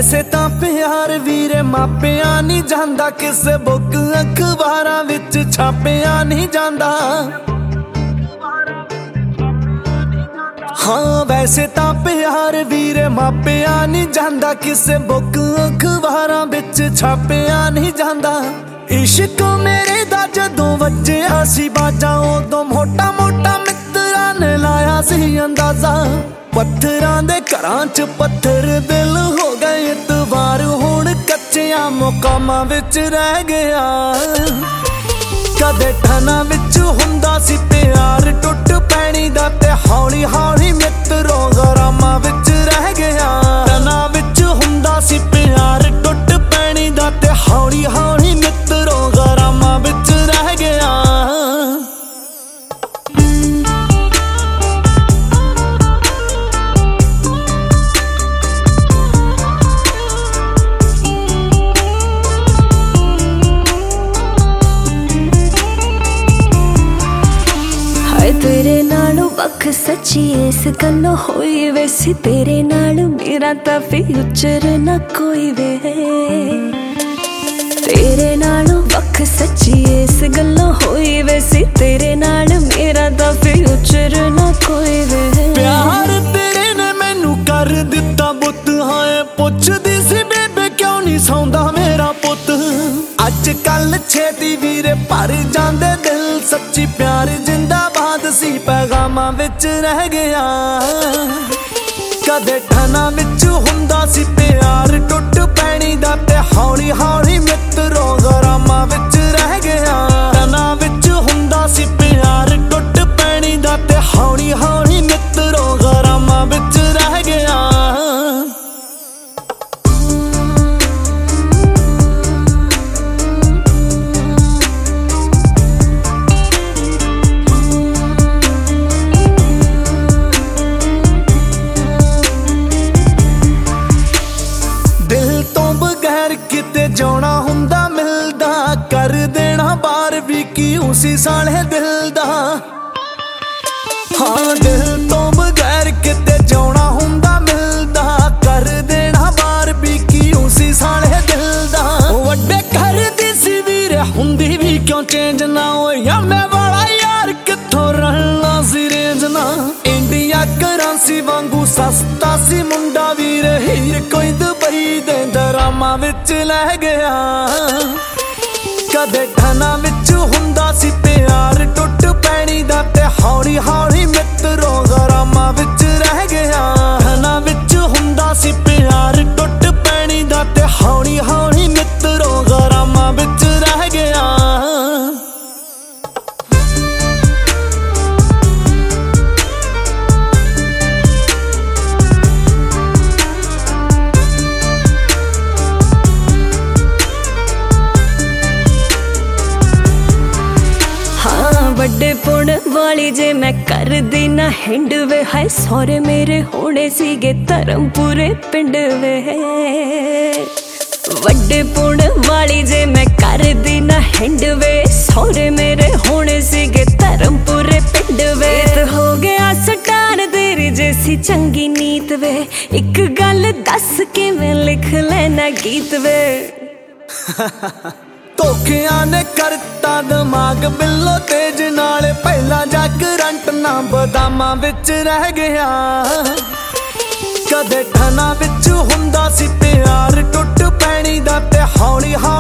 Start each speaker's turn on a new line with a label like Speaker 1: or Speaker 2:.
Speaker 1: वैसे तां प्यार वीरे मापिया नहीं जांदा, किसे बुक अखबारां विच छापिया नहीं जांदा। हाँ वैसे तां प्यार वीरे मापिया नहीं जांदा, किसे बुक अखबारां विच छापिया नहीं जांदा। इश्क मेरे दा जदों वज्जिया सी बाजा, उदों मोटा मोटा मित्तरां ने लाया सी अंदाजा। पत्थरां दे घरां च पत्थर दिल हो गए इतबार, हुण कच्चियां मुकामां विच रह गया। कदे ठना विच हुंदा सी प्यार टुट पैणी दा, ते हौली हौली मित्रों गरामां विच रह गया। ठना विच हुंदा सी प्यार टुट पैणी दा, ते हौली हौली मित्रों गरामां विच रह गया।
Speaker 2: तेरे नालों वख सच्ची इस गल्लों होई वैसी, तेरे नाल मेरा तां फ्यूचर ना कोई वे। तेरे नालों वख सच्ची इस गल्लों होई वैसी, तेरे नाल मेरा तां फ्यूचर ना कोई वे।
Speaker 1: प्यार तेरे ने मैनू कर दिता बुत, हाए पुछदी सी बेबे क्यों नहीं सौंदा मेरा पुत। अज कल छेती वीरे भर जांदे दिल, सच्ची प्यार जिंदाबाद सी पैगामां विच रह गया। कदे ठना विच हुंदा सी प्यार टुट पैणी दा, ते हौली हौली मित्रों गरामां विच रह गया। ठना विच हुंदा सी प्यार टुट पैणी दा, ते हौली हौली मित्रों गरामां विच रह गया। जाना हुंदा मिलदा, कर देना बार भी की उसी साले दिल दा। हाँ दिल तो बगैर किते जाना हुंदा मिलदा, कर देना बार भी की उसी साले दिल दा। वड्डे घर दी सी वीरे हुंदी भी क्यों चेंज ना होया, मैं वाला यार कित्थों रहना सी रेंज ना। इंडिया करेंसी वांगू सस्ता सी मुंडा वीरे, हीर कोई दुबई दे दरामां विच लह गया। कदे ठना विच हुंदा सी प्यार टुट पैणी दा, ते हौली हौली मित्रों गरामां विच रह गया। ठना विच हुंदा सी प्यार टुट पैणी दा, ते हौली हौली मित्रों गरामां विच रह गया।
Speaker 2: ਵੱਡੇ ਪੁਣ ਵਾਲੀ ਜੇ ਮੈਂ ਕਰਦੀ ਨਾ ਹਿੰਡ ਵੇ, ਹਾਏ ਸਹੁਰੇ ਮੇਰੇ ਹੋਣੇ ਸੀਗੇ ਧਰਮਪੁਰੇ ਪਿੰਡ ਵੇ। ਵੱਡੇ ਪੁਣ ਵਾਲੀ ਜੇ ਮੈਂ ਕਰਦੀ ਨਾ ਹਿੰਡ ਵੇ, ਸਹੁਰੇ ਮੇਰੇ ਹੋਣੇ ਸੀਗੇ ਧਰਮਪੁਰੇ ਪਿੰਡ ਵੇ। ਤੇ ਹੋ ਗਿਆ ਸਟਾਰ ਤੇਰੀ ਜੈਸੀ ਚੰਗੀ ਨੀਤ ਵੇ, ਇੱਕ ਗੱਲ ਦੱਸ ਕਿਵੇਂ ਲਿਖ ਲੈਣਾ ਗੀਤ ਵੇ।
Speaker 1: ਧੋਖਿਆਂ ਨੇ ਕਰਤਾ ਦਿਮਾਗ ਬਿੱਲੋ ਤੇਜ ਨਾਲ, ਪਹਿਲਾਂ ਜਾ ਕਰੰਟ ਨਾ ਬਦਾਮਾਂ ਵਿੱਚ ਰਹਿ ਗਿਆ। ਕਦੇ ਠਨਾ ਵਿੱਚ ਹੁੰਦਾ ਸੀ ਪਿਆਰ ਟੁੱਟ ਪੈਣੀ ਦਾ, ਤੇ ਹੌਲੀ ਹੌਲੀ